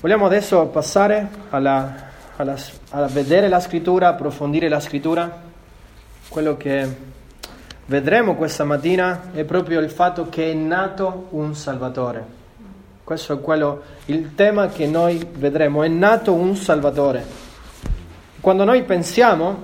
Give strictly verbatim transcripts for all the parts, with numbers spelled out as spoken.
Vogliamo adesso passare alla, alla, a vedere la scrittura, approfondire la scrittura. Quello che vedremo questa mattina è proprio il fatto che è nato un Salvatore. Questo è quello, il tema che noi vedremo, è nato un Salvatore. Quando noi pensiamo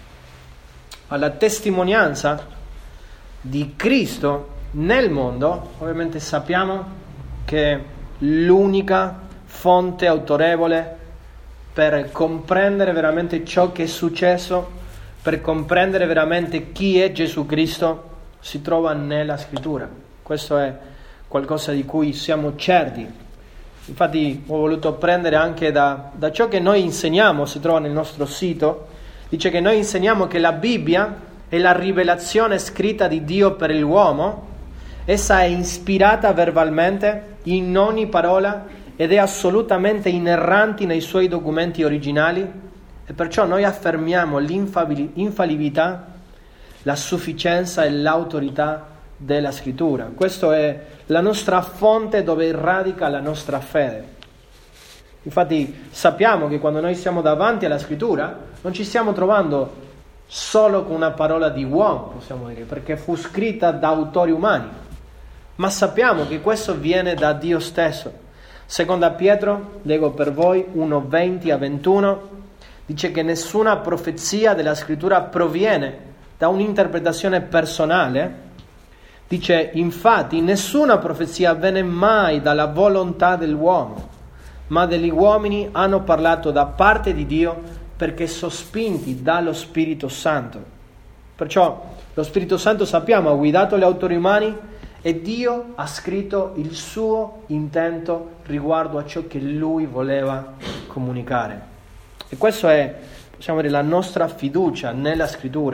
alla testimonianza di Cristo nel mondo, ovviamente sappiamo che l'unica fonte autorevole per comprendere veramente ciò che è successo, per comprendere veramente chi è Gesù Cristo, si trova nella Scrittura. Questo è qualcosa di cui siamo certi. Infatti ho voluto prendere anche da, da ciò che noi insegniamo, si trova nel nostro sito. Dice che noi insegniamo che la Bibbia è la rivelazione scritta di Dio per l'uomo. Essa è ispirata verbalmente in ogni parola ed è assolutamente inerrante nei suoi documenti originali, e perciò noi affermiamo l'infallibilità, la sufficienza e l'autorità della Scrittura. Questa è la nostra fonte dove radica la nostra fede. Infatti sappiamo che quando noi siamo davanti alla Scrittura non ci stiamo trovando solo con una parola di uomo, possiamo dire, perché fu scritta da autori umani, ma sappiamo che questo viene da Dio stesso. Seconda Pietro, leggo per voi, uno venti a ventuno, dice che nessuna profezia della Scrittura proviene da un'interpretazione personale. Dice, infatti, nessuna profezia avviene mai dalla volontà dell'uomo, ma degli uomini hanno parlato da parte di Dio perché sospinti dallo Spirito Santo. Perciò lo Spirito Santo, sappiamo, ha guidato gli autori umani e Dio ha scritto il suo intento riguardo a ciò che Lui voleva comunicare. E questa è, possiamo dire, la nostra fiducia nella Scrittura.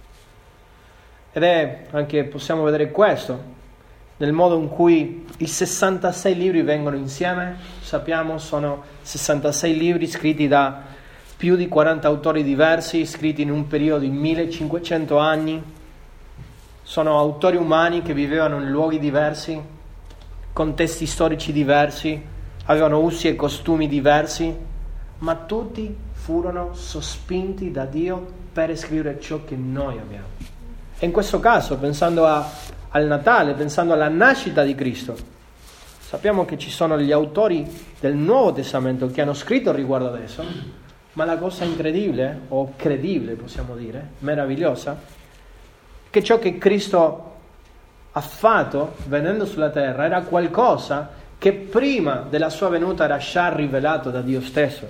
Ed è anche, possiamo vedere questo, nel modo in cui i sessantasei libri vengono insieme. Sappiamo, sono sessantasei libri scritti da più di quaranta autori diversi, scritti in un periodo di millecinquecento anni. Sono autori umani che vivevano in luoghi diversi, contesti storici diversi, avevano usi e costumi diversi, ma tutti furono sospinti da Dio per scrivere ciò che noi abbiamo. E in questo caso, pensando a, al Natale, pensando alla nascita di Cristo, sappiamo che ci sono gli autori del Nuovo Testamento che hanno scritto riguardo ad esso, ma la cosa incredibile, o credibile possiamo dire, meravigliosa, che ciò che Cristo ha fatto venendo sulla terra era qualcosa che prima della sua venuta era già rivelato da Dio stesso.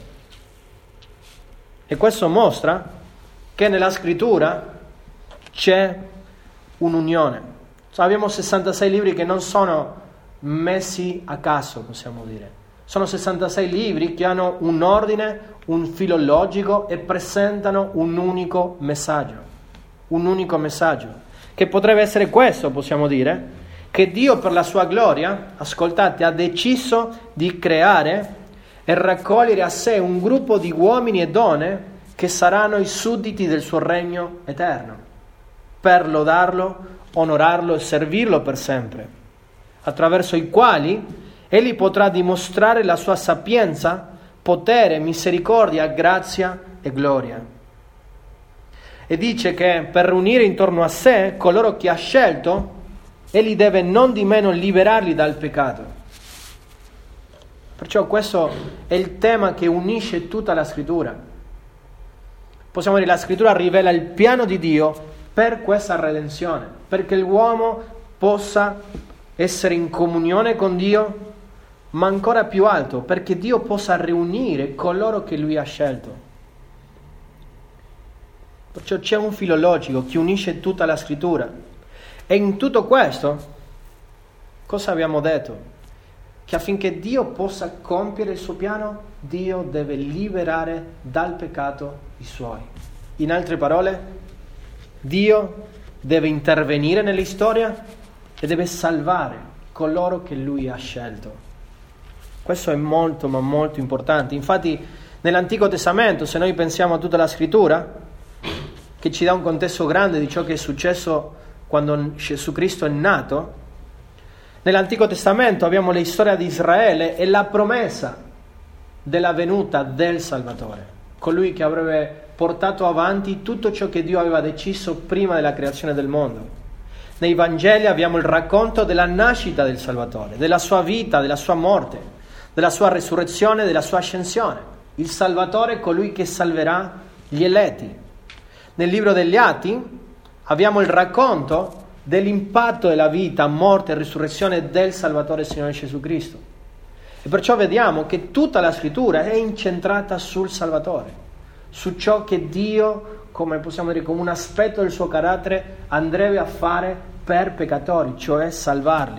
E questo mostra che nella Scrittura c'è un'unione. Abbiamo sessantasei libri che non sono messi a caso, possiamo dire. Sono sessantasei libri che hanno un ordine, un filo logico e presentano un unico messaggio. Un unico messaggio, che potrebbe essere questo, possiamo dire, che Dio per la sua gloria, ascoltate, ha deciso di creare e raccogliere a sé un gruppo di uomini e donne che saranno i sudditi del suo regno eterno, per lodarlo, onorarlo e servirlo per sempre, attraverso i quali egli potrà dimostrare la sua sapienza, potere, misericordia, grazia e gloria. E dice che per riunire intorno a sé coloro che ha scelto, egli deve non di meno liberarli dal peccato. Perciò questo è il tema che unisce tutta la Scrittura. Possiamo dire che la Scrittura rivela il piano di Dio per questa redenzione, perché l'uomo possa essere in comunione con Dio, ma ancora più alto, perché Dio possa riunire coloro che Lui ha scelto. Perciò c'è un filo logico che unisce tutta la Scrittura. E in tutto questo, cosa abbiamo detto? Che affinché Dio possa compiere il suo piano, Dio deve liberare dal peccato i suoi. In altre parole, Dio deve intervenire nella storia e deve salvare coloro che Lui ha scelto. Questo è molto, ma molto importante. Infatti, nell'Antico Testamento, se noi pensiamo a tutta la Scrittura, che ci dà un contesto grande di ciò che è successo quando Gesù Cristo è nato, Nell'Antico Testamento abbiamo la storia di Israele e la promessa della venuta del Salvatore, colui che avrebbe portato avanti tutto ciò che Dio aveva deciso prima della creazione del mondo. Nei Vangeli abbiamo il racconto della nascita del Salvatore, della sua vita, della sua morte, della sua resurrezione, della sua ascensione. Il Salvatore è colui che salverà gli eletti. Nel libro degli Atti abbiamo il racconto dell'impatto della vita, morte e risurrezione del Salvatore Signore Gesù Cristo. E perciò vediamo che tutta la scrittura è incentrata sul Salvatore, su ciò che Dio, come possiamo dire, come un aspetto del suo carattere, andrebbe a fare per peccatori, cioè salvarli.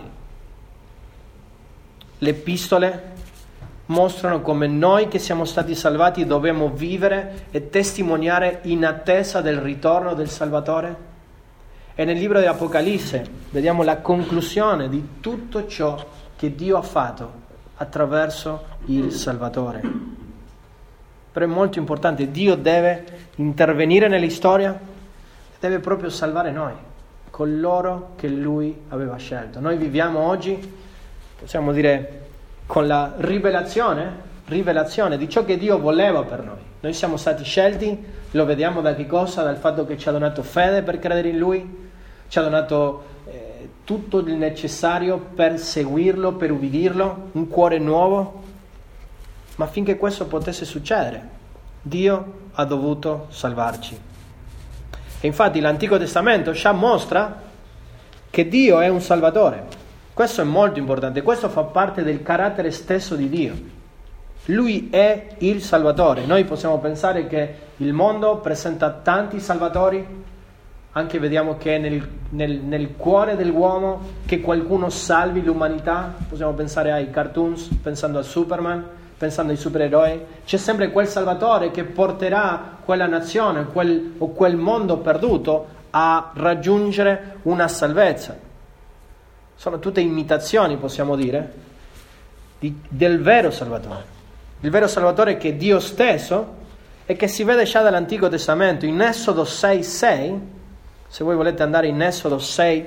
Le epistole mostrano come noi che siamo stati salvati dobbiamo vivere e testimoniare in attesa del ritorno del Salvatore. E nel libro di Apocalisse vediamo la conclusione di tutto ciò che Dio ha fatto attraverso il Salvatore. Però è molto importante, Dio deve intervenire nella storia e deve proprio salvare noi, coloro che Lui aveva scelto. Noi viviamo oggi, possiamo dire, con la rivelazione, rivelazione di ciò che Dio voleva per noi. Noi siamo stati scelti, lo vediamo da che cosa? Dal fatto che ci ha donato fede per credere in Lui, ci ha donato eh, tutto il necessario per seguirlo, per ubbidirlo, un cuore nuovo. Ma affinché questo potesse succedere, Dio ha dovuto salvarci. E infatti l'Antico Testamento già mostra che Dio è un Salvatore. Questo è molto importante, questo fa parte del carattere stesso di Dio. Lui è il Salvatore. Noi possiamo pensare che il mondo presenta tanti salvatori, anche vediamo che nel, nel, nel cuore dell'uomo che qualcuno salvi l'umanità. Possiamo pensare ai cartoons, pensando a Superman, pensando ai supereroi. C'è sempre quel Salvatore che porterà quella nazione quel, o quel mondo perduto a raggiungere una salvezza. Sono tutte imitazioni, possiamo dire, di, del vero Salvatore. Il vero Salvatore che è Dio stesso e che si vede già dall'Antico Testamento. In Esodo sei sei, se voi volete andare in Esodo sei,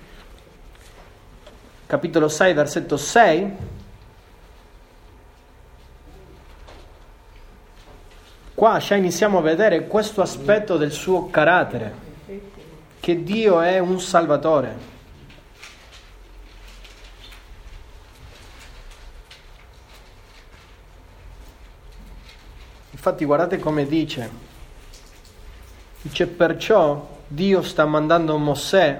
capitolo sei, versetto sei, qua già iniziamo a vedere questo aspetto del suo carattere, che Dio è un Salvatore. Infatti guardate come dice, dice perciò Dio sta mandando Mosè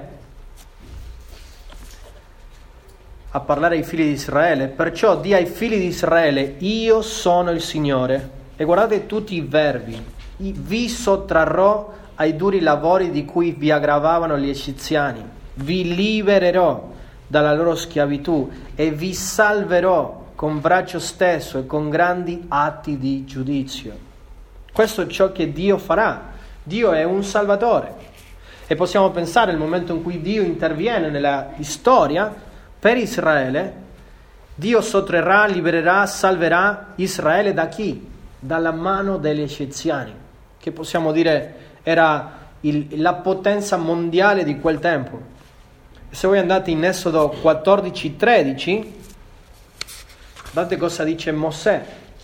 a parlare ai figli di Israele, perciò di ai figli di Israele, io sono il Signore. E guardate tutti i verbi, vi sottrarrò ai duri lavori di cui vi aggravavano gli egiziani, vi libererò dalla loro schiavitù e vi salverò con braccio stesso e con grandi atti di giudizio. Questo è ciò che Dio farà. Dio è un Salvatore. E possiamo pensare al momento in cui Dio interviene nella storia per Israele, Dio sottrarrà, libererà, salverà Israele da chi? Dalla mano degli egiziani, che possiamo dire era il, la potenza mondiale di quel tempo. Se voi andate in Esodo quattordici tredici, guardate cosa dice Mosè.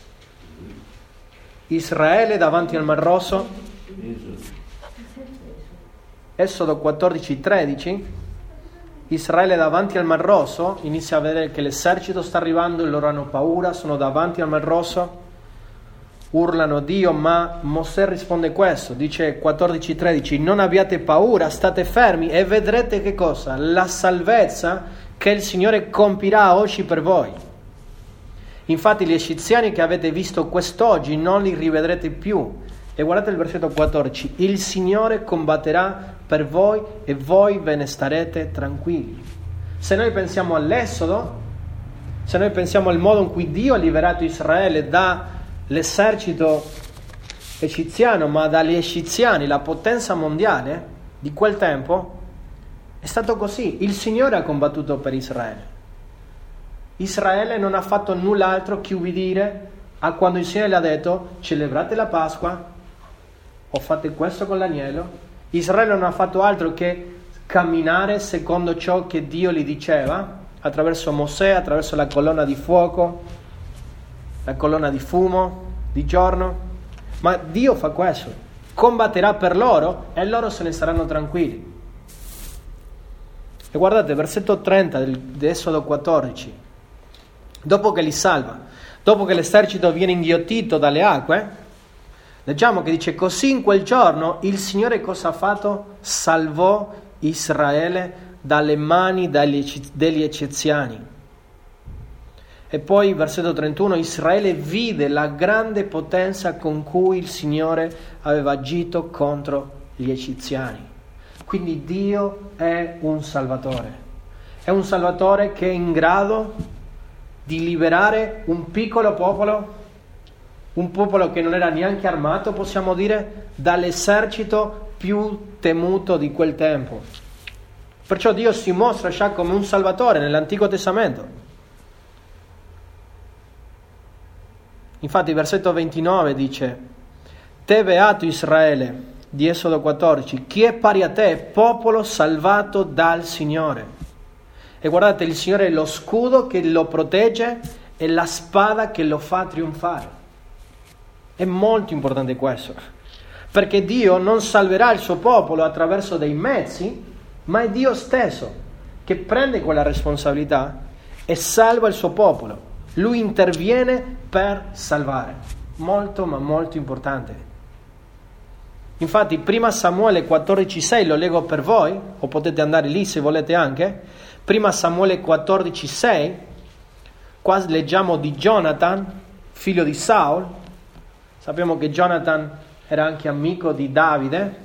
Israele davanti al Mar Rosso. Esodo quattordici tredici, Israele davanti al Mar Rosso, inizia a vedere che l'esercito sta arrivando e loro hanno paura, sono davanti al Mar Rosso, urlano Dio, ma Mosè risponde questo, dice quattordici tredici, non abbiate paura, state fermi e vedrete che cosa? La salvezza che il Signore compirà oggi per voi. Infatti gli egiziani che avete visto quest'oggi non li rivedrete più. E guardate il versetto quattordici, il Signore combatterà per voi e voi ve ne starete tranquilli. Se noi pensiamo all'Esodo, se noi pensiamo al modo in cui Dio ha liberato Israele dall'esercito egiziano, ma dagli egiziani, la potenza mondiale di quel tempo, è stato così. Il Signore ha combattuto per Israele. Israele non ha fatto null'altro che ubbidire a quando il Signore le ha detto celebrate la Pasqua o fate questo con l'agnello. Israele non ha fatto altro che camminare secondo ciò che Dio gli diceva attraverso Mosè, attraverso la colonna di fuoco. la colonna di fumo di giorno, ma Dio fa questo, combatterà per loro e loro se ne saranno tranquilli. E guardate, versetto trenta di Esodo quattordici, dopo che li salva, dopo che l'esercito viene inghiottito dalle acque, leggiamo che dice: così in quel giorno il Signore cosa ha fatto? Salvò Israele dalle mani degli, degli egiziani. E poi versetto trentuno, Israele vide la grande potenza con cui il Signore aveva agito contro gli egiziani. Quindi Dio è un Salvatore, è un Salvatore che è in grado di liberare un piccolo popolo, un popolo che non era neanche armato, possiamo dire, dall'esercito più temuto di quel tempo. Perciò Dio si mostra già come un Salvatore nell'Antico Testamento. Infatti versetto ventinove dice: te beato Israele, di Esodo quattordici, chi è pari a te, popolo salvato dal Signore. E guardate, il Signore è lo scudo che lo protegge e la spada che lo fa trionfare. È molto importante questo, perché Dio non salverà il suo popolo attraverso dei mezzi, ma è Dio stesso che prende quella responsabilità e salva il suo popolo. Lui interviene per salvare. Molto, ma molto importante. Infatti, prima Samuele quattordici sei, lo leggo per voi, o potete andare lì se volete anche. Prima Samuele quattordici sei, qua leggiamo di Jonathan, figlio di Saul. Sappiamo che Jonathan era anche amico di Davide.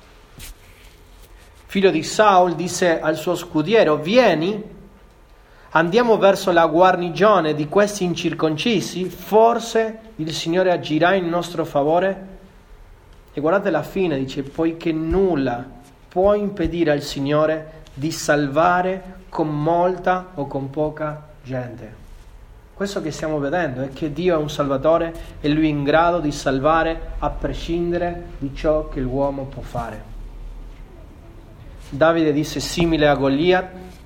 Figlio di Saul disse al suo scudiero: vieni, andiamo verso la guarnigione di questi incirconcisi, forse il Signore agirà in nostro favore. E guardate la fine, dice: poiché nulla può impedire al Signore di salvare con molta o con poca gente. Questo che stiamo vedendo è che Dio è un Salvatore e Lui è in grado di salvare a prescindere di ciò che l'uomo può fare. Davide disse simile a Goliat,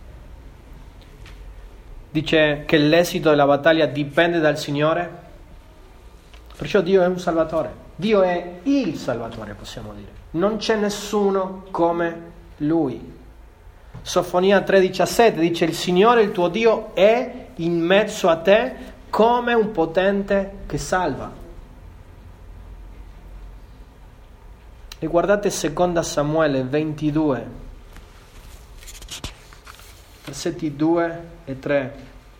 dice che l'esito della battaglia dipende dal Signore, perciò Dio è un Salvatore, Dio è il Salvatore, possiamo dire, non c'è nessuno come Lui. Sofonia tre diciassette dice: il Signore il tuo Dio è in mezzo a te come un potente che salva. E guardate seconda Samuele ventidue, versetti due e tre.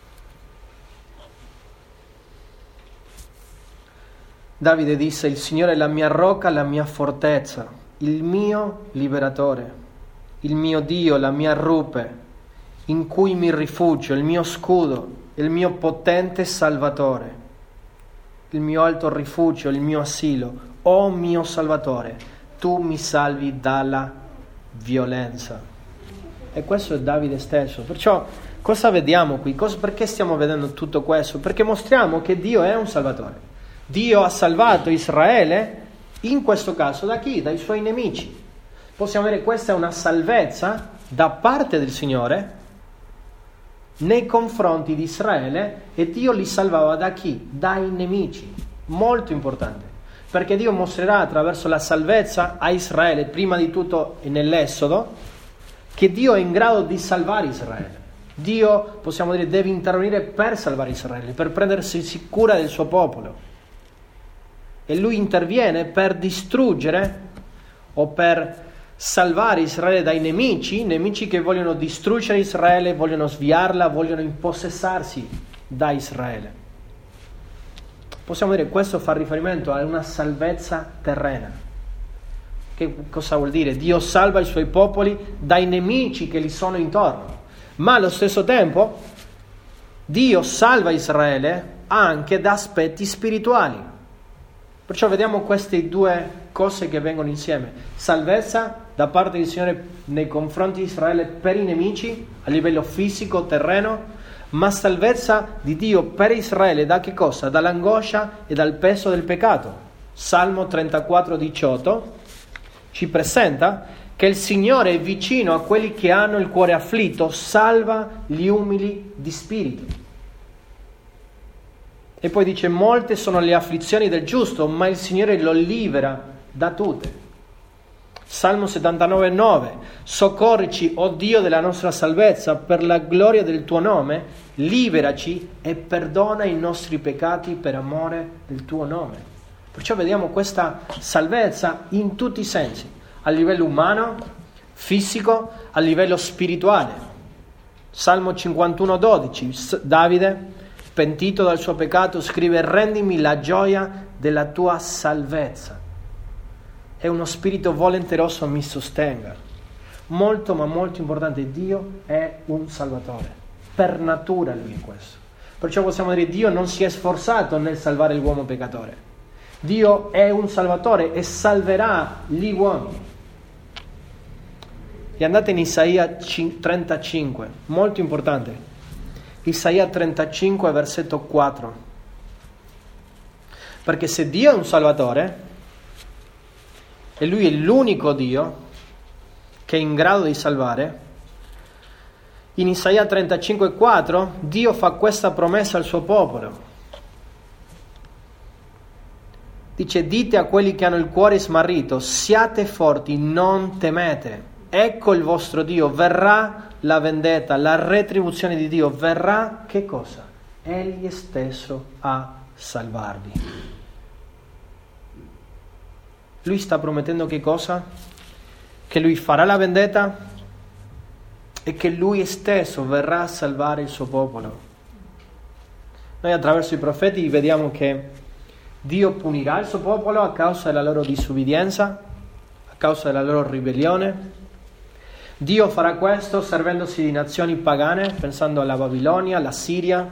Davide disse: il Signore è la mia rocca, la mia fortezza, il mio liberatore, il mio Dio, la mia rupe, in cui mi rifugio, il mio scudo, il mio potente Salvatore, il mio alto rifugio, il mio asilo. O mio Salvatore, tu mi salvi dalla violenza. E questo è Davide stesso. Perciò cosa vediamo qui? Cosa, perché stiamo vedendo tutto questo? Perché mostriamo che Dio è un Salvatore. Dio ha salvato Israele, in questo caso da chi? Dai suoi nemici. Possiamo dire che questa è una salvezza da parte del Signore nei confronti di Israele, e Dio li salvava da chi? Dai nemici. Molto importante, perché Dio mostrerà attraverso la salvezza a Israele, prima di tutto nell'Esodo, che Dio è in grado di salvare Israele. Dio, possiamo dire, deve intervenire per salvare Israele, per prendersi cura del suo popolo. E Lui interviene per distruggere o per salvare Israele dai nemici, nemici che vogliono distruggere Israele, vogliono sviarla, vogliono impossessarsi da Israele. Possiamo dire che questo fa riferimento a una salvezza terrena. Che cosa vuol dire? Dio salva i suoi popoli dai nemici che gli sono intorno, ma allo stesso tempo Dio salva Israele anche da aspetti spirituali. Perciò vediamo queste due cose che vengono insieme: salvezza da parte del Signore nei confronti di Israele per i nemici a livello fisico, terreno, ma salvezza di Dio per Israele da che cosa? Dall'angoscia e dal peso del peccato. Salmo trentaquattro diciotto ci presenta che il Signore è vicino a quelli che hanno il cuore afflitto, salva gli umili di spirito. E poi dice: molte sono le afflizioni del giusto, ma il Signore lo libera da tutte. Salmo settantanove nove: soccorrici, o Dio della nostra salvezza, per la gloria del tuo nome, liberaci e perdona i nostri peccati per amore del tuo nome. Perciò vediamo questa salvezza in tutti i sensi, a livello umano, fisico, a livello spirituale. Salmo cinquantuno dodici, Davide, pentito dal suo peccato, scrive: rendimi la gioia della tua salvezza e uno spirito volenteroso mi sostenga. Molto ma molto importante, Dio è un salvatore, per natura lui è questo. Perciò possiamo dire: Dio non si è sforzato nel salvare l'uomo peccatore. Dio è un salvatore e salverà gli uomini. E andate in Isaia trentacinque, molto importante. Isaia trentacinque, versetto quattro. Perché se Dio è un salvatore, e Lui è l'unico Dio che è in grado di salvare, in Isaia trentacinque quattro Dio fa questa promessa al suo popolo. Dice: dite a quelli che hanno il cuore smarrito, siate forti, non temete. Ecco il vostro Dio, verrà la vendetta, la retribuzione di Dio, verrà che cosa? Egli stesso a salvarvi. Lui sta promettendo che cosa? Che Lui farà la vendetta e che Lui stesso verrà a salvare il suo popolo. Noi attraverso i profeti vediamo che Dio punirà il suo popolo a causa della loro disobbedienza, a causa della loro ribellione. Dio farà questo servendosi di nazioni pagane, pensando alla Babilonia, alla Siria.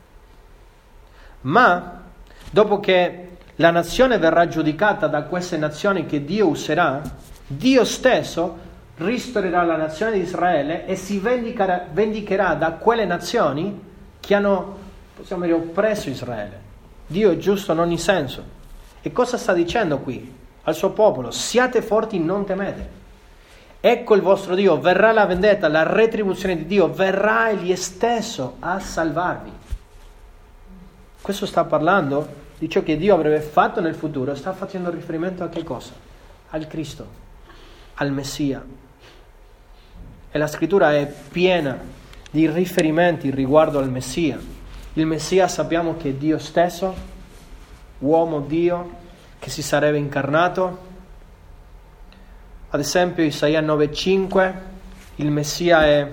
Ma dopo che la nazione verrà giudicata da queste nazioni che Dio userà, Dio stesso ristorerà la nazione di Israele e si vendicherà, vendicherà da quelle nazioni che hanno, possiamo dire, oppresso Israele. Dio è giusto in ogni senso. E cosa sta dicendo qui al suo popolo? Siate forti, non temete. Ecco il vostro Dio, verrà la vendetta, la retribuzione di Dio, verrà Egli stesso a salvarvi. Questo sta parlando di ciò che Dio avrebbe fatto nel futuro, sta facendo riferimento a che cosa? Al Cristo, al Messia. E la scrittura è piena di riferimenti riguardo al Messia. Il Messia sappiamo che è Dio stesso, uomo Dio, che si sarebbe incarnato. Ad esempio Isaia nove cinque, il Messia è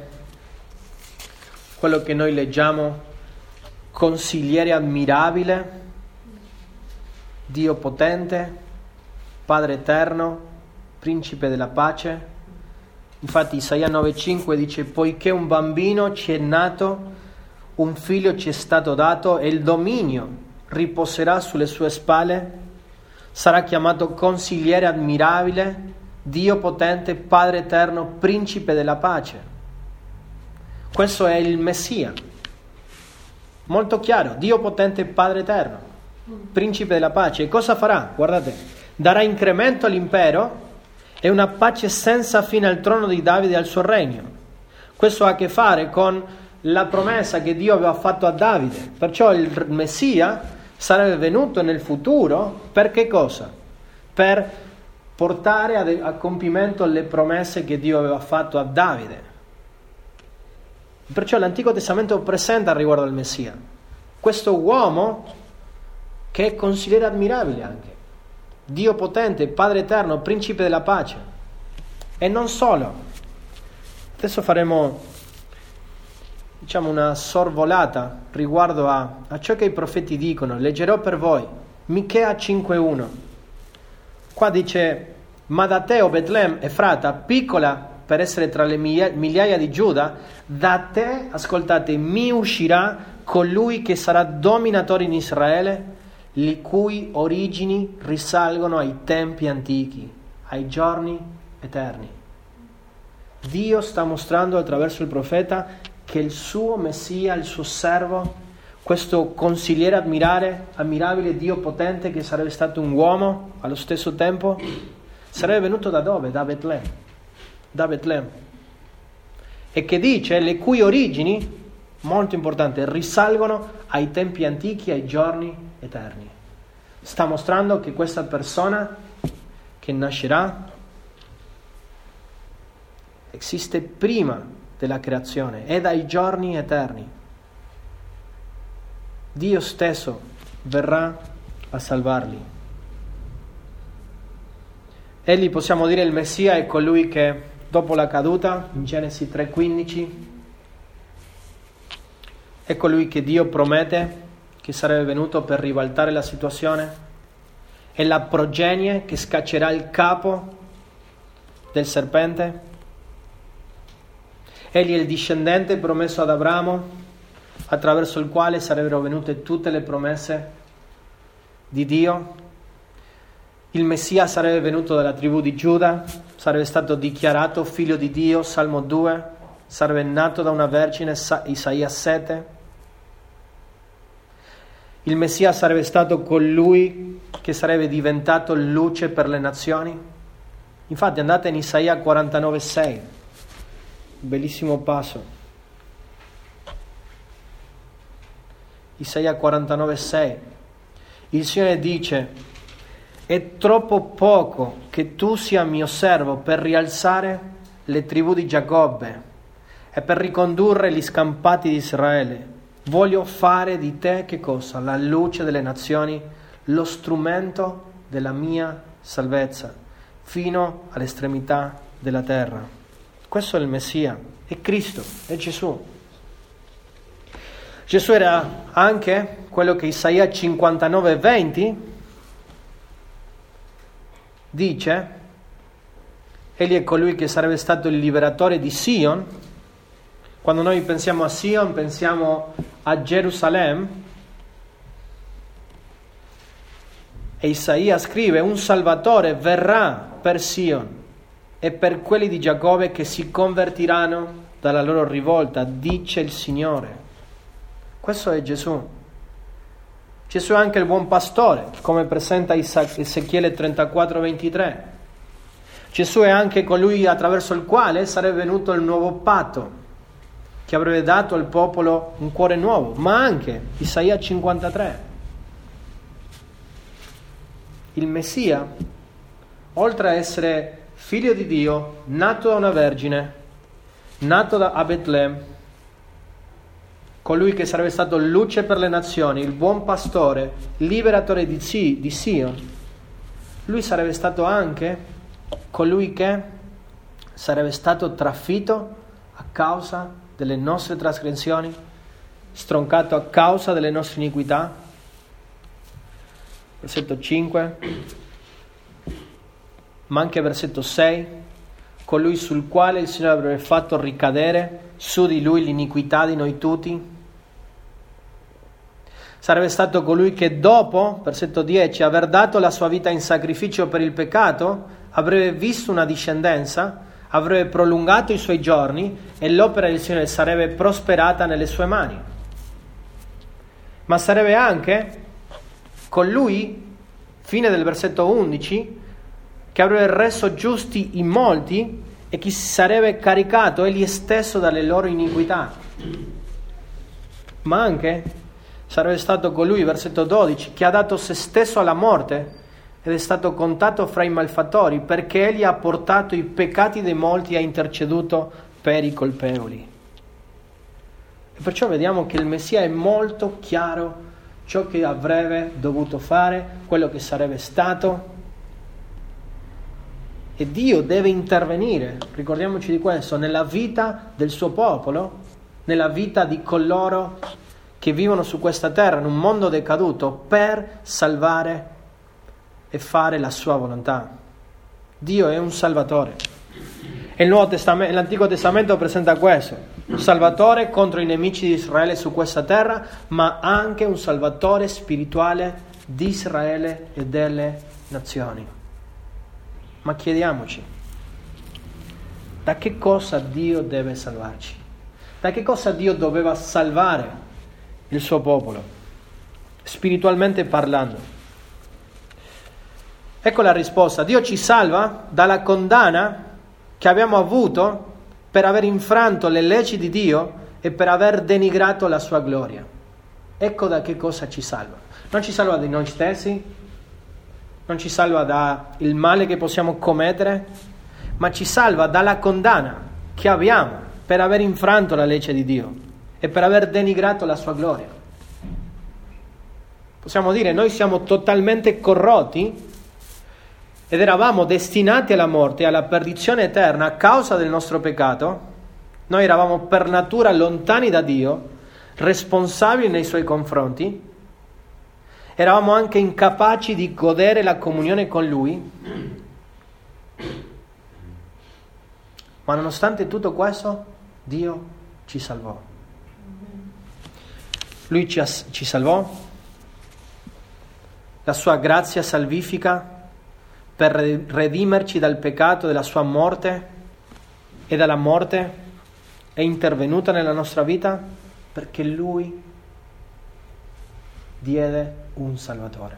quello che noi leggiamo: consigliere ammirabile, Dio potente, Padre eterno, principe della pace. Infatti Isaia nove cinque dice: poiché un bambino ci è nato, un figlio ci è stato dato e il dominio riposerà sulle sue spalle, sarà chiamato consigliere ammirabile, Dio potente, Padre eterno, principe della pace. Questo è il Messia, molto chiaro: Dio potente, Padre eterno, principe della pace. E cosa farà? Guardate, darà incremento all'impero e una pace senza fine al trono di Davide e al suo regno. Questo ha a che fare con la promessa che Dio aveva fatto a Davide. Perciò il Messia sarebbe venuto nel futuro per che cosa? Per portare a, a compimento le promesse che Dio aveva fatto a Davide. Perciò l'Antico Testamento presenta riguardo al Messia questo uomo che è consigliere ammirabile anche, Dio potente, Padre eterno, principe della pace. E non solo. Adesso faremo diciamo una sorvolata riguardo a, a ciò che i profeti dicono. Leggerò per voi Michea cinque uno. Qua dice: ma da te, o Betlemme Efrata, piccola per essere tra le migliaia di Giuda, da te, ascoltate, mi uscirà colui che sarà dominatore in Israele, le cui origini risalgono ai tempi antichi, ai giorni eterni. Dio sta mostrando attraverso il profeta che il suo Messia, il suo servo, questo consigliere ammirare, ammirabile, Dio potente, che sarebbe stato un uomo allo stesso tempo, sarebbe venuto da dove? Da Betlemme. Da Betlemme. E che dice le cui origini molto importante, risalgono ai tempi antichi, ai giorni eterni. Sta mostrando che questa persona che nascerà esiste prima della creazione e dai giorni eterni. Dio stesso verrà a salvarli. Egli, possiamo dire, il Messia è colui che dopo la caduta, in Genesi tre quindici, è colui che Dio promette che sarebbe venuto per ribaltare la situazione. È la progenie che scaccerà il capo del serpente. Egli è il discendente promesso ad Abramo, attraverso il quale sarebbero venute tutte le promesse di Dio. Il Messia sarebbe venuto dalla tribù di Giuda, sarebbe stato dichiarato figlio di Dio, Salmo due, sarebbe nato da una vergine, Isaia sette. Il Messia sarebbe stato colui che sarebbe diventato luce per le nazioni. Infatti andate in Isaia quarantanove sei, bellissimo passo. Isaia quarantanove sei. Il Signore dice: è troppo poco che tu sia mio servo per rialzare le tribù di Giacobbe e per ricondurre gli scampati di Israele. Voglio fare di te che cosa? La luce delle nazioni, lo strumento della mia salvezza, fino all'estremità della terra. Questo è il Messia, è Cristo, è Gesù. Gesù era anche quello che Isaia cinquantanove venti dice: egli è colui che sarebbe stato il liberatore di Sion. Quando noi pensiamo a Sion, pensiamo a Gerusalemme. E Isaia scrive: un Salvatore verrà per Sion e per quelli di Giacobbe che si convertiranno dalla loro rivolta, dice il Signore. Questo è Gesù. Gesù è anche il buon pastore, come presenta Ezechiele trentaquattro ventitré. Gesù è anche colui attraverso il quale sarebbe venuto il nuovo patto, che avrebbe dato al popolo un cuore nuovo, ma anche Isaia cinquantatré. Il Messia, oltre a essere figlio di Dio, nato da una vergine, nato da a Betlemme, colui che sarebbe stato luce per le nazioni, il buon pastore, liberatore di, Zi, di Sion, lui sarebbe stato anche colui che sarebbe stato trafitto a causa delle nostre trasgressioni, stroncato a causa delle nostre iniquità. Versetto cinque, ma anche versetto sei, colui sul quale il Signore avrebbe fatto ricadere su di lui l'iniquità di noi tutti. Sarebbe stato colui che dopo, versetto dieci, aver dato la sua vita in sacrificio per il peccato, avrebbe visto una discendenza, avrebbe prolungato i suoi giorni e l'opera del Signore sarebbe prosperata nelle sue mani. Ma sarebbe anche colui, fine del versetto undici, che avrebbe reso giusti in molti e chi si sarebbe caricato egli stesso dalle loro iniquità. Ma anche sarebbe stato colui, versetto dodici, che ha dato se stesso alla morte ed è stato contato fra i malfattori, perché egli ha portato i peccati dei molti e ha interceduto per i colpevoli. E perciò vediamo che il Messia è molto chiaro ciò che avrebbe dovuto fare, quello che sarebbe stato. E Dio deve intervenire, ricordiamoci di questo, nella vita del suo popolo, nella vita di coloro che vivono su questa terra, in un mondo decaduto, per salvare e fare la sua volontà. Dio è un Salvatore. E il Nuovo Testamento, l'Antico Testamento presenta questo: un Salvatore contro i nemici di Israele su questa terra, ma anche un Salvatore spirituale di Israele e delle nazioni. Ma chiediamoci, da che cosa Dio deve salvarci? Da che cosa Dio doveva salvare il suo popolo, spiritualmente parlando? Ecco la risposta: Dio ci salva dalla condanna che abbiamo avuto per aver infranto le leggi di Dio e per aver denigrato la sua gloria. Ecco da che cosa ci salva. Non ci salva di noi stessi, non ci salva dal male che possiamo commettere, ma ci salva dalla condanna che abbiamo per aver infranto la legge di Dio e per aver denigrato la sua gloria. Possiamo dire, noi siamo totalmente corrotti ed eravamo destinati alla morte, alla perdizione eterna a causa del nostro peccato. Noi eravamo per natura lontani da Dio, responsabili nei suoi confronti, eravamo anche incapaci di godere la comunione con Lui, ma nonostante tutto questo, Dio ci salvò. Lui ci, as- ci salvò, la sua grazia salvifica per redimerci dal peccato della sua morte e dalla morte è intervenuta nella nostra vita perché Lui diede un Salvatore.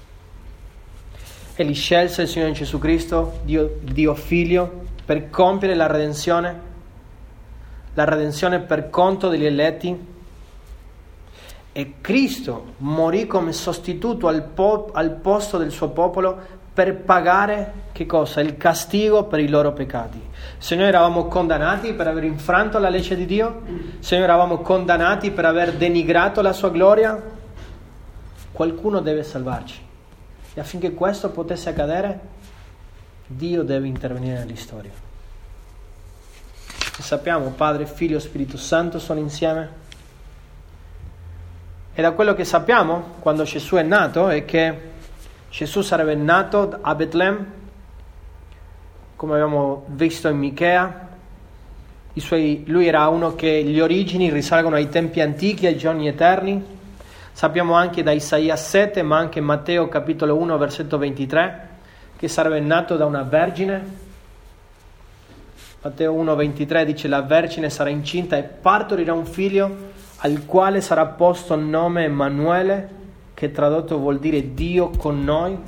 Egli scelse il Signore Gesù Cristo, Dio, Dio Figlio, per compiere la redenzione, la redenzione per conto degli eletti, e Cristo morì come sostituto al, po- al posto del suo popolo per pagare, che cosa? Il castigo per i loro peccati. Se noi eravamo condannati per aver infranto la legge di Dio, se noi eravamo condannati per aver denigrato la sua gloria, qualcuno deve salvarci. E affinché questo potesse accadere, Dio deve intervenire nell'istoria. E sappiamo, Padre, Figlio, Spirito Santo sono insieme. E da quello che sappiamo, quando Gesù è nato, è che Gesù sarebbe nato a Betlemme, come abbiamo visto in Michea. I suoi, lui era uno che le origini risalgono ai tempi antichi, ai giorni eterni. Sappiamo anche da Isaia sette, ma anche Matteo capitolo uno, versetto ventitré, che sarebbe nato da una vergine. Matteo uno, ventitré dice: la vergine sarà incinta e partorirà un figlio al quale sarà posto il nome Emanuele, che tradotto vuol dire Dio con noi.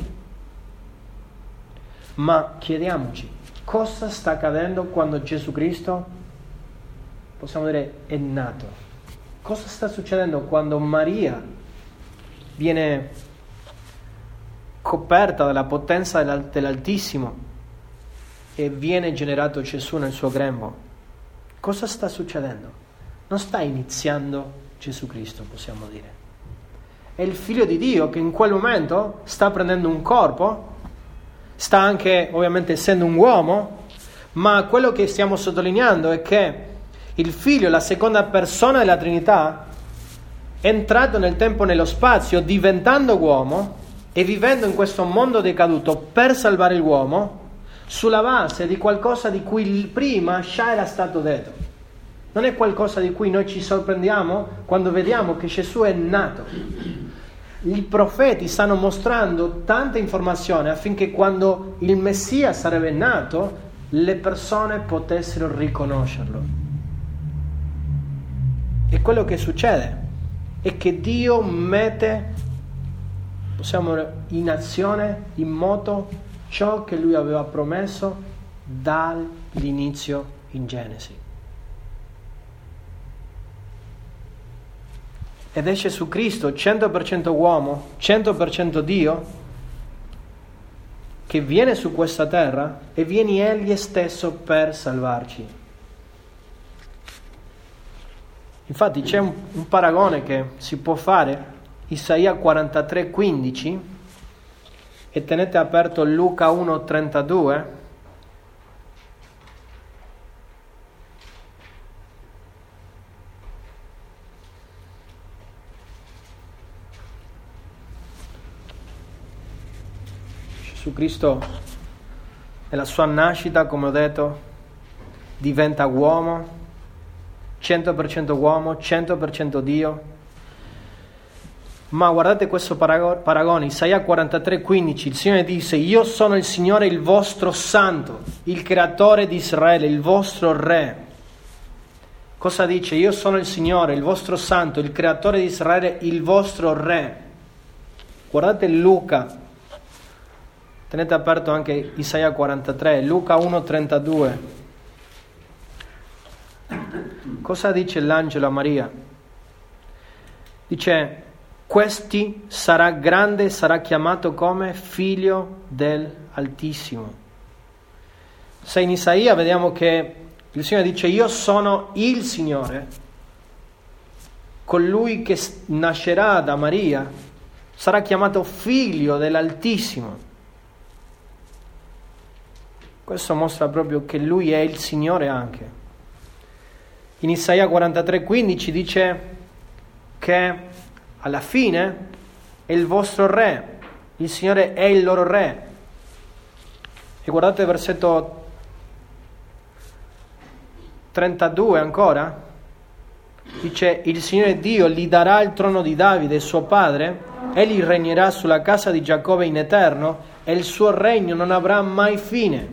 Ma chiediamoci, cosa sta accadendo quando Gesù Cristo, possiamo dire, è nato? Cosa sta succedendo quando Maria viene coperta dalla potenza dell'Altissimo e viene generato Gesù nel suo grembo? Cosa sta succedendo? Non sta iniziando Gesù Cristo, possiamo dire. È il Figlio di Dio che in quel momento sta prendendo un corpo, sta anche ovviamente essendo un uomo, ma quello che stiamo sottolineando è che il Figlio, la seconda persona della Trinità, è entrato nel tempo e nello spazio, diventando uomo e vivendo in questo mondo decaduto per salvare l'uomo sulla base di qualcosa di cui prima già era stato detto. Non è qualcosa di cui noi ci sorprendiamo quando vediamo che Gesù è nato. I profeti stanno mostrando tanta informazione affinché quando il Messia sarebbe nato le persone potessero riconoscerlo. E quello che succede è che Dio mette, possiamo dire, in azione, in moto, ciò che Lui aveva promesso dall'inizio in Genesi. Ed è Gesù Cristo, cento per cento uomo, cento per cento Dio, che viene su questa terra e viene Egli stesso per salvarci. Infatti c'è un, un paragone che si può fare, Isaia quarantatré quindici, e tenete aperto Luca uno trentadue. Gesù Cristo nella sua nascita, come ho detto, diventa uomo, cento per cento uomo, cento per cento Dio. Ma guardate questo paragone, Isaia quarantatré quindici, il Signore disse: io sono il Signore, il vostro santo, il creatore di Israele, il vostro re. Cosa dice? Io sono il Signore, il vostro santo, il creatore di Israele, il vostro re. Guardate Luca, tenete aperto anche Isaia quarantatré, Luca uno trentadue. cosa dice l'angelo a Maria? Dice, questi sarà grande, sarà chiamato come figlio dell'Altissimo. Se in Isaia vediamo che il Signore dice, io sono il Signore, colui che nascerà da Maria sarà chiamato figlio dell'Altissimo. Questo mostra proprio che Lui è il Signore anche. In Isaia quarantatré quindici dice che alla fine è il vostro Re, il Signore è il loro Re. E guardate il versetto trentadue ancora, dice, il Signore Dio gli darà il trono di Davide, suo padre, egli regnerà sulla casa di Giacobbe in eterno e il suo regno non avrà mai fine.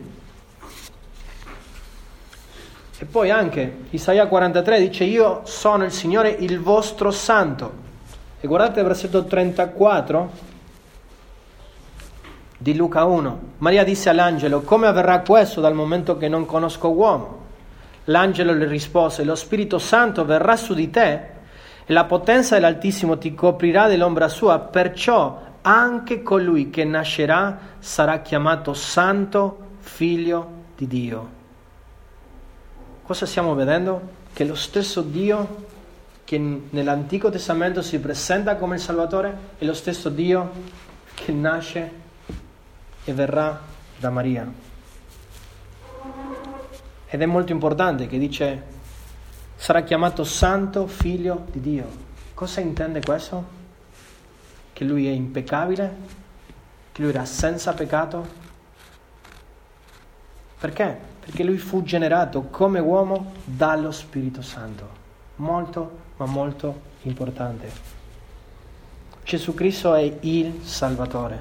E poi anche Isaia quarantatré dice, io sono il Signore, il vostro santo. E guardate il versetto trentaquattro di Luca uno. Maria disse all'angelo, come avverrà questo dal momento che non conosco uomo? L'angelo le rispose, lo Spirito Santo verrà su di te e la potenza dell'Altissimo ti coprirà dell'ombra sua, perciò anche colui che nascerà sarà chiamato Santo Figlio di Dio. Cosa stiamo vedendo? Che lo stesso Dio che nell'Antico Testamento si presenta come il Salvatore è lo stesso Dio che nasce e verrà da Maria. Ed è molto importante che dice sarà chiamato Santo Figlio di Dio. Cosa intende questo? Che Lui è impeccabile? Che Lui era senza peccato? Perché? Perché Lui fu generato come uomo dallo Spirito Santo. Molto, ma molto importante. Gesù Cristo è il Salvatore.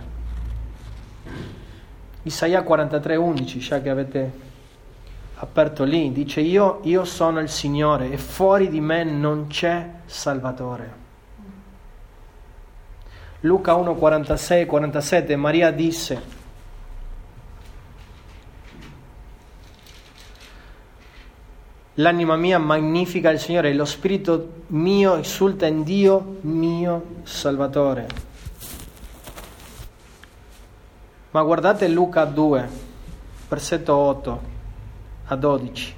Isaia quarantatré undici, già che avete aperto lì, dice io, io sono il Signore e fuori di me non c'è Salvatore. Luca uno quarantasei quarantasette, Maria disse, l'anima mia magnifica il Signore e lo spirito mio esulta in Dio mio Salvatore. Ma guardate Luca due, versetto otto a dodici.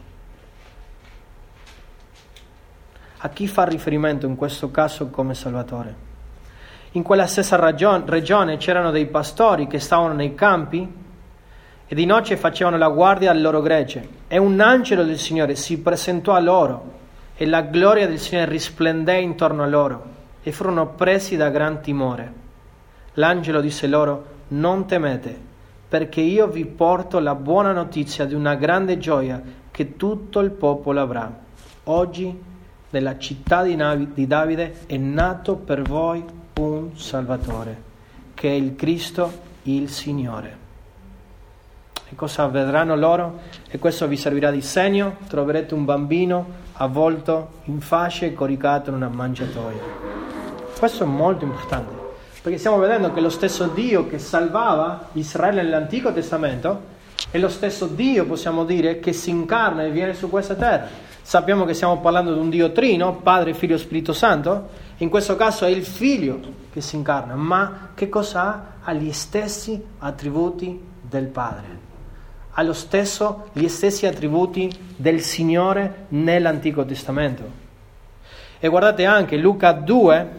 A chi fa riferimento in questo caso come Salvatore? In quella stessa ragione, regione c'erano dei pastori che stavano nei campi e di notte facevano la guardia al loro gregge. E un angelo del Signore si presentò a loro e la gloria del Signore risplendé intorno a loro e furono presi da gran timore. L'angelo disse loro, non temete, perché io vi porto la buona notizia di una grande gioia che tutto il popolo avrà. Oggi nella città di Davide è nato per voi un Salvatore, che è il Cristo, il Signore. E cosa vedranno loro? E questo vi servirà di segno, troverete un bambino avvolto in fasce e coricato in una mangiatoia. Questo è molto importante, perché stiamo vedendo che lo stesso Dio che salvava Israele nell'Antico Testamento è lo stesso Dio, possiamo dire, che si incarna e viene su questa terra. Sappiamo che stiamo parlando di un Dio trino, Padre, Figlio e Spirito Santo. In questo caso è il Figlio che si incarna, ma che cosa ha? Ha gli stessi attributi del Padre. Ha lo stesso, gli stessi attributi del Signore nell'Antico Testamento. E guardate anche Luca due,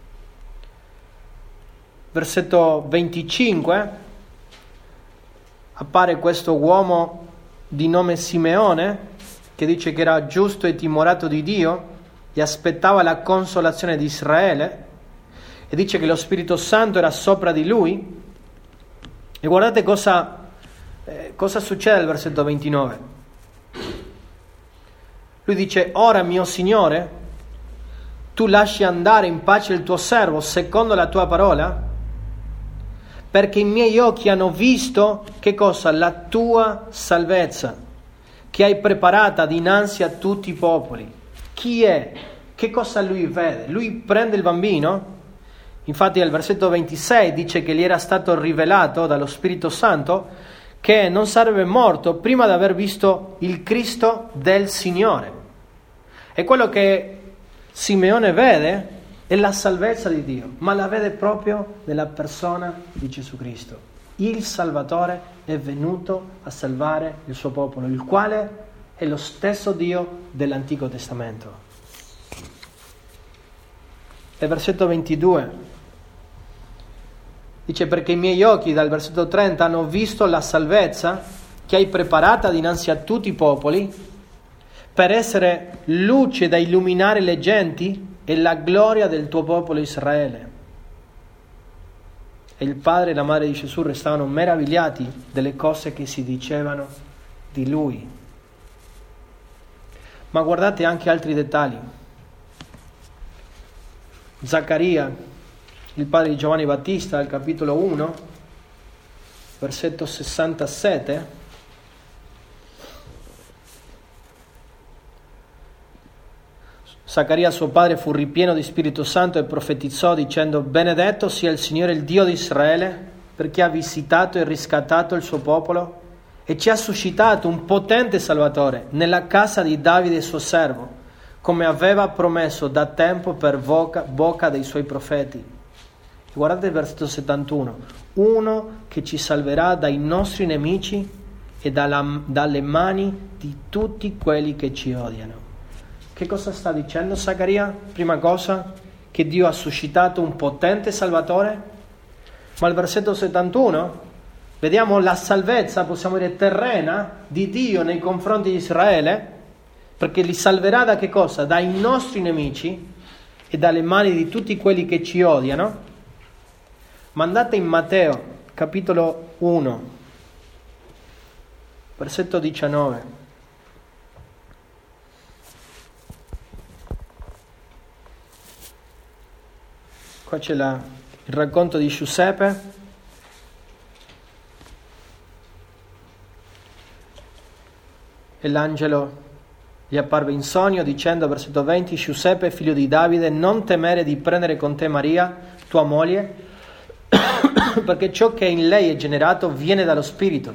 versetto venticinque, appare questo uomo di nome Simeone, che dice che era giusto e timorato di Dio e aspettava la consolazione di Israele, e dice che lo Spirito Santo era sopra di lui. E guardate cosa Eh, cosa succede al versetto ventinove? Lui dice, ora mio Signore, tu lasci andare in pace il tuo servo secondo la tua parola, perché i miei occhi hanno visto, che cosa? La tua salvezza, che hai preparata dinanzi a tutti i popoli. Chi è? Che cosa lui vede? Lui prende il bambino, infatti al versetto ventisei dice che gli era stato rivelato dallo Spirito Santo che non sarebbe morto prima di aver visto il Cristo del Signore. E quello che Simeone vede è la salvezza di Dio, ma la vede proprio nella persona di Gesù Cristo. Il Salvatore è venuto a salvare il suo popolo, il quale è lo stesso Dio dell'Antico Testamento. E versetto ventidue dice: perché i miei occhi, dal versetto trenta, hanno visto la salvezza che hai preparata dinanzi a tutti i popoli, per essere luce da illuminare le genti e la gloria del tuo popolo Israele. E il padre e la madre di Gesù restavano meravigliati delle cose che si dicevano di lui. Ma guardate anche altri dettagli. Zaccaria, il padre di Giovanni Battista, al capitolo uno, versetto sessantasette, Zaccaria suo padre fu ripieno di Spirito Santo e profetizzò dicendo: benedetto sia il Signore, il Dio di Israele, perché ha visitato e riscattato il suo popolo e ci ha suscitato un potente Salvatore nella casa di Davide suo servo, come aveva promesso da tempo per bocca, bocca dei suoi profeti. E guardate il versetto settantuno: uno che ci salverà dai nostri nemici e dalla, dalle mani di tutti quelli che ci odiano. Che cosa sta dicendo Zaccaria? Prima cosa, che Dio ha suscitato un potente Salvatore, ma al versetto settantuno vediamo la salvezza, possiamo dire terrena, di Dio nei confronti di Israele, perché li salverà da che cosa? Dai nostri nemici e dalle mani di tutti quelli che ci odiano. Ma andate in Matteo, capitolo uno, versetto diciannove. Qua c'è la, il racconto di Giuseppe. E l'angelo gli apparve in sogno dicendo, versetto venti: Giuseppe, figlio di Davide, non temere di prendere con te Maria, tua moglie, perché ciò che in lei è generato viene dallo Spirito.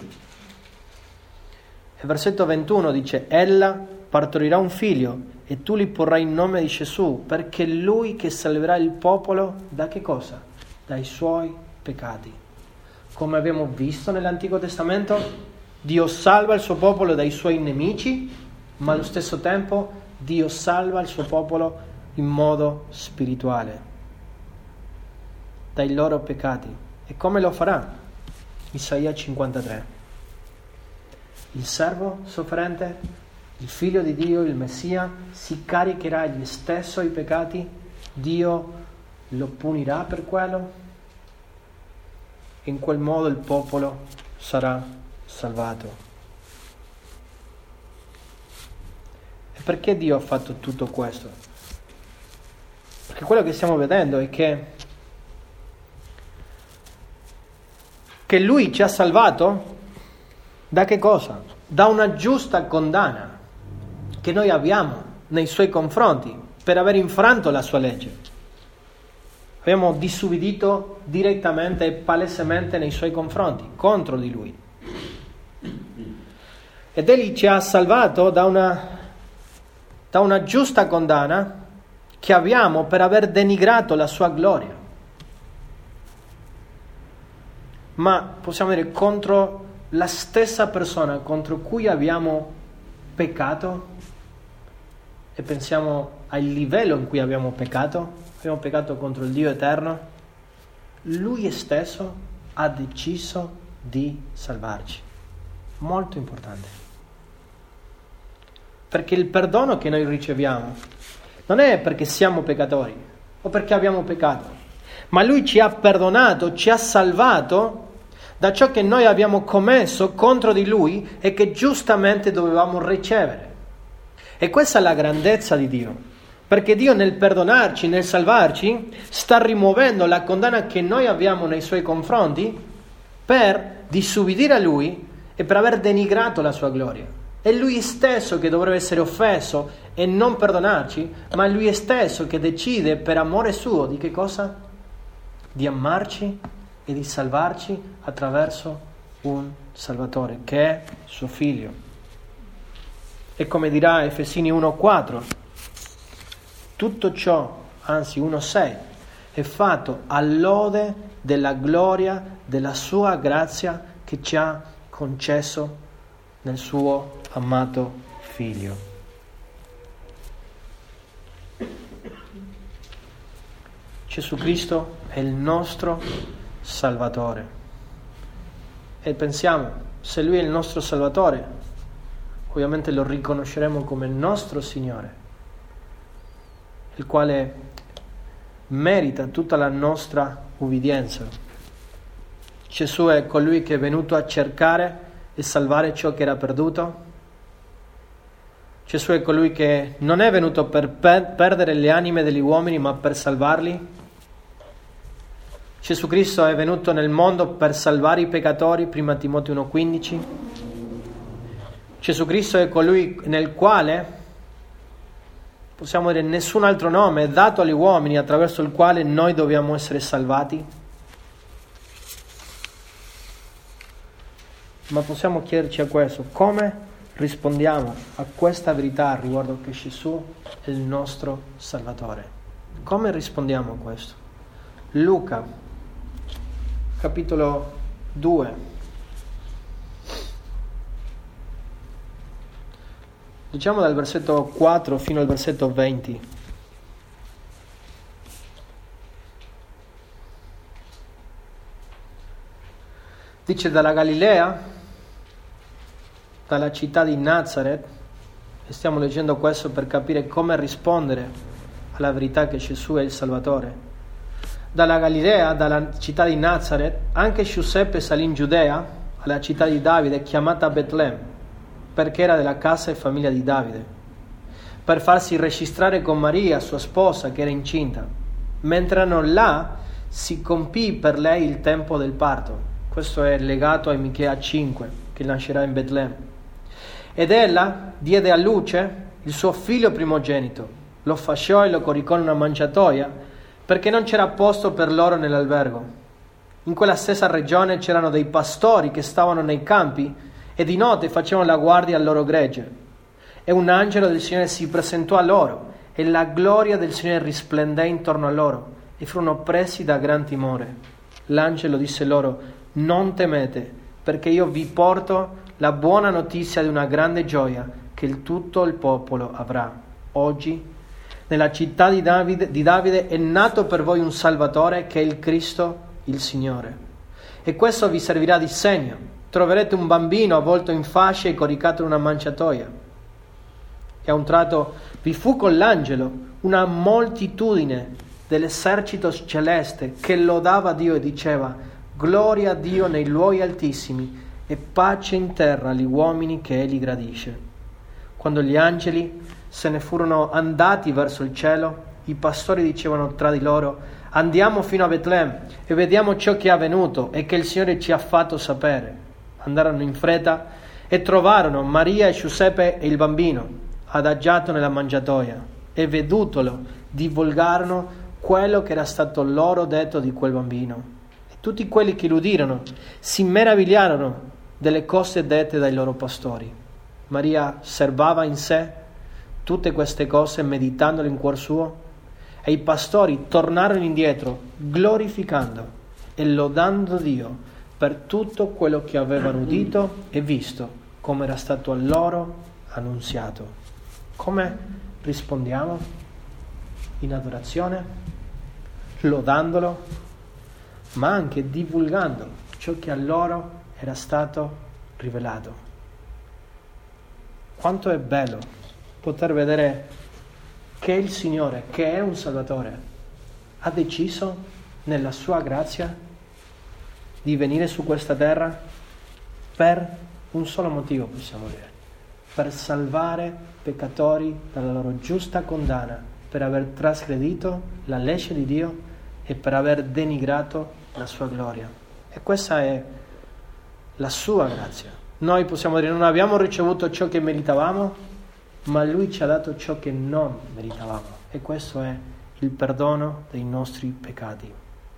E versetto ventuno dice: ella partorirà un figlio e tu gli porrai il nome di Gesù, perché lui che salverà il popolo da che cosa? Dai suoi peccati. Come abbiamo visto nell'Antico Testamento, Dio salva il suo popolo dai suoi nemici, ma allo stesso tempo Dio salva il suo popolo in modo spirituale dai loro peccati. E come lo farà? Isaia cinquantatré. Il servo sofferente, il figlio di Dio, il Messia, si caricherà egli stesso i peccati, Dio lo punirà per quello, e in quel modo il popolo sarà salvato. E perché Dio ha fatto tutto questo? Perché quello che stiamo vedendo è che che Lui ci ha salvato da che cosa? Da una giusta condanna che noi abbiamo nei Suoi confronti per aver infranto la Sua legge. Abbiamo disubbidito direttamente e palesemente nei Suoi confronti, contro di Lui. Ed Egli ci ha salvato da una, da una giusta condanna che abbiamo per aver denigrato la Sua gloria. Ma possiamo dire contro la stessa persona contro cui abbiamo peccato, e pensiamo al livello in cui abbiamo peccato, abbiamo peccato contro il Dio eterno, Lui stesso ha deciso di salvarci. Molto importante. Perché il perdono che noi riceviamo non è perché siamo peccatori o perché abbiamo peccato, ma Lui ci ha perdonato, ci ha salvato da ciò che noi abbiamo commesso contro di Lui e che giustamente dovevamo ricevere. E questa è la grandezza di Dio, perché Dio nel perdonarci, nel salvarci, sta rimuovendo la condanna che noi abbiamo nei Suoi confronti per disubbidire a Lui e per aver denigrato la Sua gloria. È Lui stesso che dovrebbe essere offeso e non perdonarci, ma è Lui stesso che decide per amore suo di che cosa? Di amarci e di salvarci attraverso un Salvatore che è suo Figlio. E come dirà Efesini uno quattro, tutto ciò, anzi uno sei, è fatto all'ode della gloria della sua grazia che ci ha concesso nel suo amato Figlio. Gesù Cristo è il nostro Salvatore. E pensiamo, se Lui è il nostro Salvatore, ovviamente lo riconosceremo come il nostro Signore, il quale merita tutta la nostra ubbidienza. Gesù è colui che è venuto a cercare e salvare ciò che era perduto. Gesù è colui che non è venuto per per- perdere le anime degli uomini, ma per salvarli. Gesù Cristo è venuto nel mondo per salvare i peccatori, prima Timoteo uno quindici. Gesù Cristo è colui nel quale, possiamo dire, nessun altro nome è dato agli uomini attraverso il quale noi dobbiamo essere salvati. Ma possiamo chiederci a questo: come rispondiamo a questa verità riguardo che Gesù è il nostro Salvatore? Come rispondiamo a questo? Luca, capitolo due. Diciamo dal versetto quattro fino al versetto venti. Dice: dalla Galilea, dalla città di Nazareth, e stiamo leggendo questo per capire come rispondere alla verità che Gesù è il Salvatore. Dalla Galilea, dalla città di Nazareth, anche Giuseppe salì in Giudea, alla città di Davide, chiamata Betlemme, perché era della casa e famiglia di Davide, per farsi registrare con Maria, sua sposa, che era incinta. Mentre erano là, si compì per lei il tempo del parto. Questo è legato a Michea cinque, che nascerà in Betlemme. Ed ella diede a luce il suo figlio primogenito, lo fasciò e lo coricò in una mangiatoia, perché non c'era posto per loro nell'albergo. In quella stessa regione c'erano dei pastori che stavano nei campi e di notte facevano la guardia al loro gregge. E un angelo del Signore si presentò a loro, e la gloria del Signore risplendé intorno a loro, e furono presi da gran timore. L'angelo disse loro: non temete, perché io vi porto la buona notizia di una grande gioia che il tutto il popolo avrà. Oggi nella città di Davide, di Davide è nato per voi un Salvatore, che è il Cristo, il Signore. E questo vi servirà di segno: troverete un bambino avvolto in fasce e coricato in una mangiatoia. E a un tratto vi fu con l'angelo una moltitudine dell'esercito celeste che lodava Dio e diceva: gloria a Dio nei luoghi altissimi e pace in terra agli uomini che Egli gradisce. Quando gli angeli se ne furono andati verso il cielo, i pastori dicevano tra di loro: andiamo fino a Betlemme e vediamo ciò che è avvenuto e che il Signore ci ha fatto sapere. Andarono in fretta e trovarono Maria e Giuseppe e il bambino adagiato nella mangiatoia, e vedutolo divulgarono quello che era stato loro detto di quel bambino. E tutti quelli che l'udirono si meravigliarono delle cose dette dai loro pastori. Maria serbava in sé tutte queste cose, meditandole in cuor suo, e i pastori tornarono indietro glorificando e lodando Dio per tutto quello che avevano udito e visto, come era stato a loro annunziato. Come rispondiamo? In adorazione, lodandolo, ma anche divulgando ciò che a loro era stato rivelato. Quanto è bello poter vedere che il Signore, che è un Salvatore, ha deciso nella sua grazia di venire su questa terra per un solo motivo, possiamo dire: per salvare peccatori dalla loro giusta condanna, per aver trasgredito la legge di Dio e per aver denigrato la sua gloria. E questa è la sua grazia. Noi possiamo dire: non abbiamo ricevuto ciò che meritavamo, ma Lui ci ha dato ciò che non meritavamo, e questo è il perdono dei nostri peccati.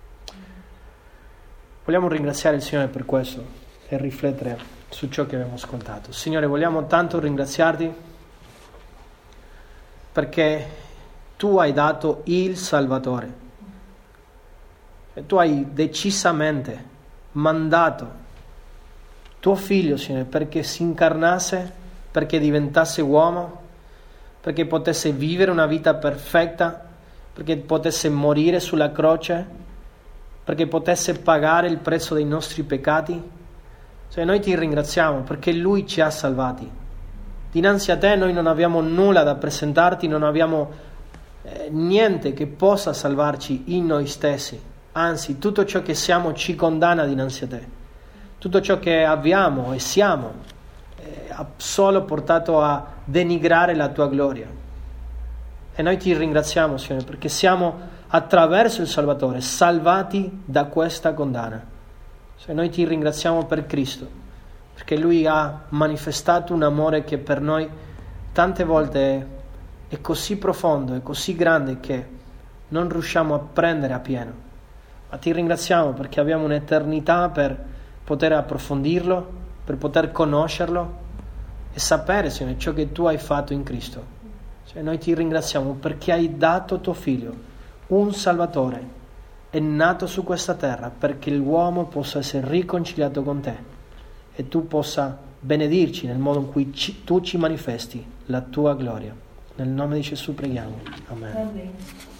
Vogliamo ringraziare il Signore per questo e riflettere su ciò che abbiamo ascoltato. Signore, vogliamo tanto ringraziarti perché tu hai dato il Salvatore. E tu hai decisamente mandato tuo figlio, Signore, perché si incarnasse, perché diventasse uomo, perché potesse vivere una vita perfetta, perché potesse morire sulla croce, perché potesse pagare il prezzo dei nostri peccati. Cioè, noi ti ringraziamo perché Lui ci ha salvati. Dinanzi a te noi non abbiamo nulla da presentarti, non abbiamo eh, niente che possa salvarci in noi stessi. Anzi, tutto ciò che siamo ci condanna dinanzi a te. Tutto ciò che abbiamo e siamo eh, ha solo portato a denigrare la tua gloria. E noi ti ringraziamo, Signore, perché siamo attraverso il Salvatore salvati da questa condanna. Cioè, noi ti ringraziamo per Cristo, perché Lui ha manifestato un amore che per noi tante volte è così profondo, è così grande che non riusciamo a prendere a pieno. Ma ti ringraziamo perché abbiamo un'eternità per poter approfondirlo, per poter conoscerlo e sapere, Signore, ciò che tu hai fatto in Cristo. Cioè, noi ti ringraziamo perché hai dato tuo figlio, un Salvatore, è nato su questa terra perché l'uomo possa essere riconciliato con te e tu possa benedirci nel modo in cui ci, tu ci manifesti la tua gloria. Nel nome di Gesù preghiamo. Amen. Amen.